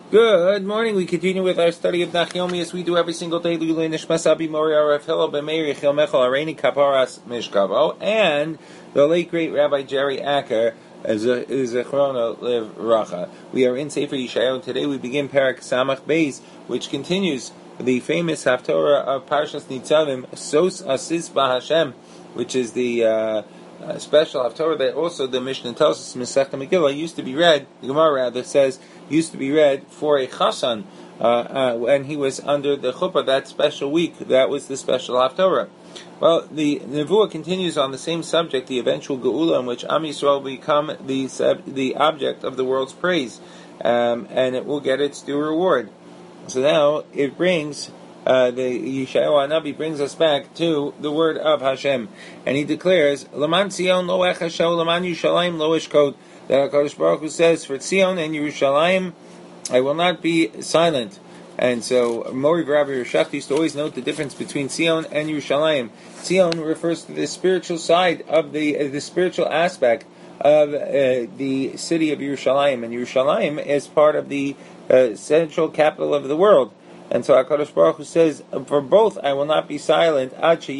Good morning. We continue with our study of Nachyomi as we do every single day. Lulei Nishmas Abi Mori Arav Hillel B'Meir Yechiel Mechel Areini Kaparas Mishkavo, and the late great Rabbi Jerry Acker is Zechrona Liv Racha. We are in Sefer Yeshayahu, and today we begin Parak Samach Beis, which continues the famous Haftorah of Parshas Nitzavim, Sos Asis B'Hashem, which is the special Haftorah that also the Mishnah tells us Masechta Megillah used to be read. The Gemara rather says used to be read for a Chassan when he was under the chuppah that special week. That was the special Haftorah. Well, the Nevuah continues on the same subject, the eventual Geula, in which Am Yisrael will become the object of the world's praise, and it will get its due reward. So now it brings the Yeshayahu Hanavi brings us back to the word of Hashem, and he declares, "Laman Tzion lo echasho, Laman Yerushalayim lo eshkod." That HaKadosh Baruch Hu says, "For Tzion and Yerushalayim, I will not be silent." And so Mori Rabbi Rishach used to always note the difference between Tzion and Yerushalayim. Tzion refers to the spiritual side of the spiritual aspect of the city of Yerushalayim, and Yerushalayim is part of the central capital of the world. And so HaKadosh Baruch Hu says, "For both I will not be silent until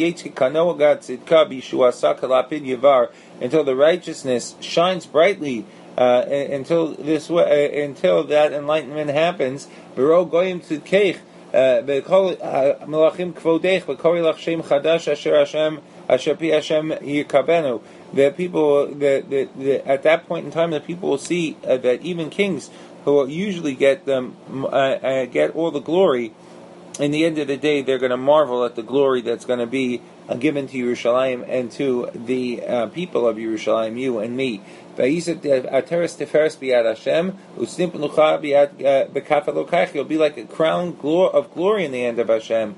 the righteousness shines brightly, until that enlightenment happens. The people, at that point in time, the people will see that even kings who usually get all the glory, in the end of the day, they're going to marvel at the glory that's going to be given to Yerushalayim and to the people of Yerushalayim, you and me. You'll be like a crown of glory in the end of Hashem.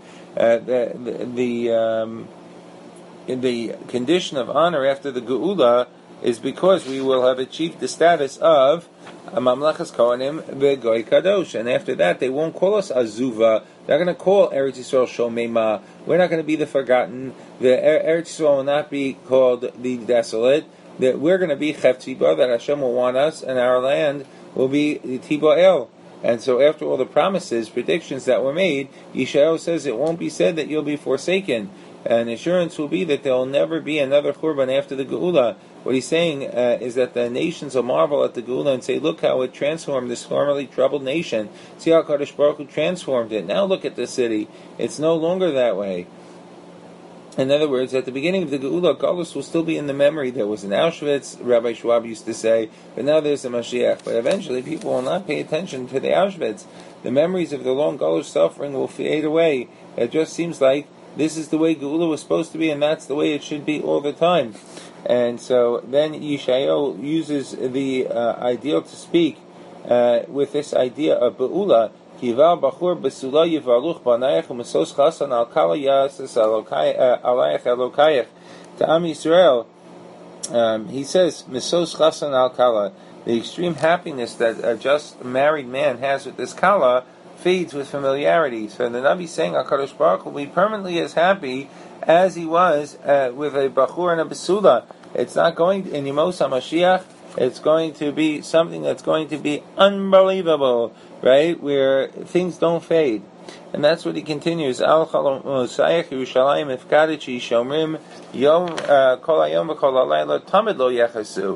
The condition of honor after the Geula is because we will have achieved the status of Mamlechas Kohanim V'Goy Kadosh, and after that they won't call us Azuva. They're going to call Eretz Yisrael Shomema. We're not going to be the forgotten. The Eretz Yisrael will not be called the desolate. That we're going to be Cheftiba, that Hashem will want us, and our land will be Tiba El. And so after all the promises, predictions that were made, Yeshayahu says it won't be said that you'll be forsaken. An assurance will be that there will never be another Churban after the Geula. What he's saying is that the nations will marvel at the Geula and say, look how it transformed this formerly troubled nation. See how Kadosh Baruch Hu transformed it. Now look at the city. It's no longer that way. In other words, at the beginning of the Geula, Galus will still be in the memory. There was an Auschwitz, Rabbi Schwab used to say, but now there's a Mashiach. But eventually people will not pay attention to the Auschwitz. The memories of the long Galus suffering will fade away. It just seems like this is the way Geula was supposed to be, and that's the way it should be all the time. And so then Yeshayahu uses the ideal to speak with this idea of Be'ula. Kival Bachur Besula Yivaluch Banayach Umesos Chasan Al Kala Yasas Alayach Elokayach. To Am Yisrael, he says, Mesos Chasan Al Kala, the extreme happiness that a just married man has with this Kala fades with familiarity. So the Nabi is saying HaKadosh Baruch will be permanently as happy as he was with a Bachur and a Besula. It's not going in Yemos HaMashiach, it's going to be something that's going to be unbelievable, right? Where things don't fade. And that's what he continues. Al Mosayach Yerushalayim Ifkadichi Shomrim Yom Kol Hayom V'Kol Halayla Tamid Lo Yechashu.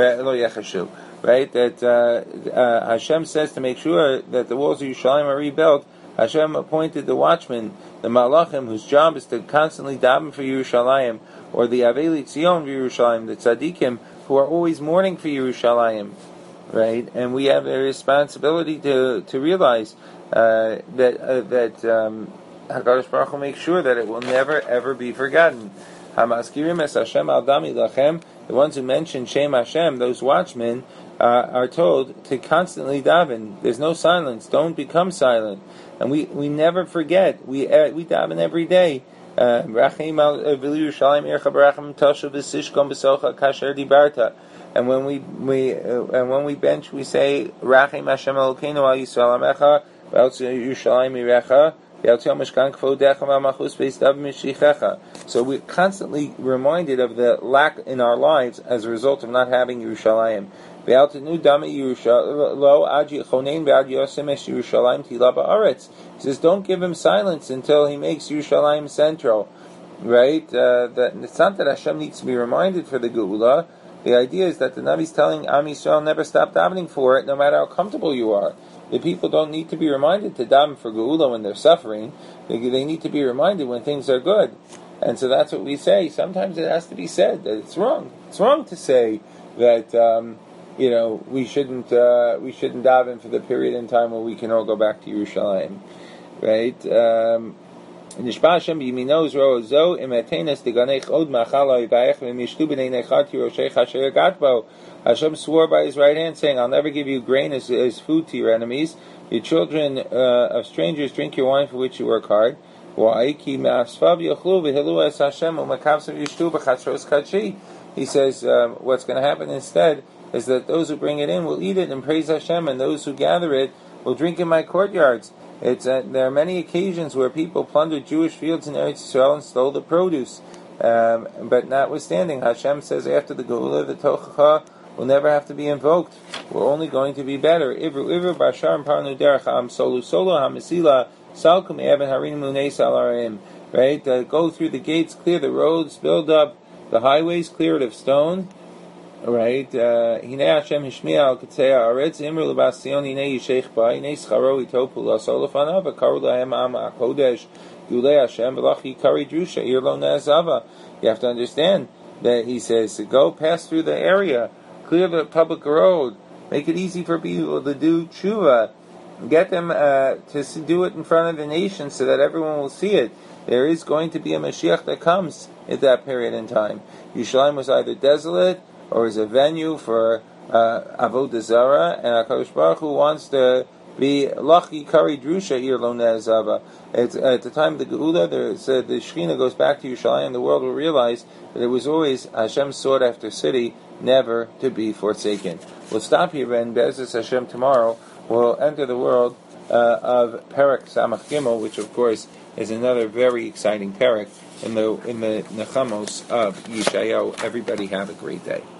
Right? That Hashem says to make sure that the walls of Yerushalayim are rebuilt. Hashem appointed the watchmen, the Malachim, whose job is to constantly daven for Yerushalayim, or the Aveli Tzion for Yerushalayim, the Tzaddikim, who are always mourning for Yerushalayim, right? And we have a responsibility to realize that HaKadosh Baruch Hu makes sure that it will never ever be forgotten. Hamaskirim es Hashem al dami lachem, the ones who mention Shem Hashem, those watchmen, are told to constantly daven. There's no silence. Don't become silent. And we never forget. We daven every day. And when we bench, we say Rachim Hashem Elokeinu al Yisrael Amecha Yerushalayim Irecha. So we're constantly reminded of the lack in our lives as a result of not having Yerushalayim. He says, don't give him silence until he makes Yerushalayim central. Right? That it's not that Hashem needs to be reminded for the Geula. The idea is that the Navi is telling Am Yisrael never stop davening for it, no matter how comfortable you are. The people don't need to be reminded to daven for Geula when they're suffering. They need to be reminded when things are good. And so that's what we say. Sometimes it has to be said that it's wrong. It's wrong to say that we shouldn't daven for the period in time where we can all go back to Yerushalayim, right? Nishba Hashem b'yiminos ro'ozo imetenes diganech od machala yibayech v'mishtu b'nei nechati roshech asher gatbo. Hashem swore by His right hand, saying, "I'll never give you grain as food to your enemies. Your children of strangers drink your wine for which you work hard." Why? Ki me'asfav yochlu v'hilu es Hashem u'makavsav yishtu b'chatros kadshi. He says, what's going to happen instead is that those who bring it in will eat it and praise Hashem, and those who gather it will drink in my courtyards. There are many occasions where people plundered Jewish fields in Eretz Yisrael and stole the produce. But notwithstanding, Hashem says after the Geula, the Tochacha will never have to be invoked. We're only going to be better. Ivru bashar parnu derech solu hamisila salkum eben harin munei salarim. Right? Go through the gates, clear the roads, build up the highways, clear it of stone. Right? Hine Hashem hishmiya al katzei haaretz imru lebastion hine yishech ba hine scharo itopu lasolafana v'karu lahem am hakodesh yulei Hashem v'lach yikari drusha ir lo ne'azava. You have to understand that he says to go pass through the area, clear the public road, make it easy for people to do tshuva, get them to do it in front of the nation so that everyone will see it. There is going to be a Mashiach that comes at that period in time. Yerushalayim was either desolate or is a venue for Avodah Zarah, and HaKadosh Baruch Hu wants to be Lachi Kari Drusha Ir Lo Ne'azava. At the time of the Geula, the Shekhinah goes back to Yerushalayim, and the world will realize that it was always Hashem's sought after city, never to be forsaken. We'll stop here, and Be'ezus Hashem tomorrow we'll enter the world of Perek Samach Gimel, which of course is another very exciting Perek in the Nechamos of Yeshayahu. Everybody have a great day.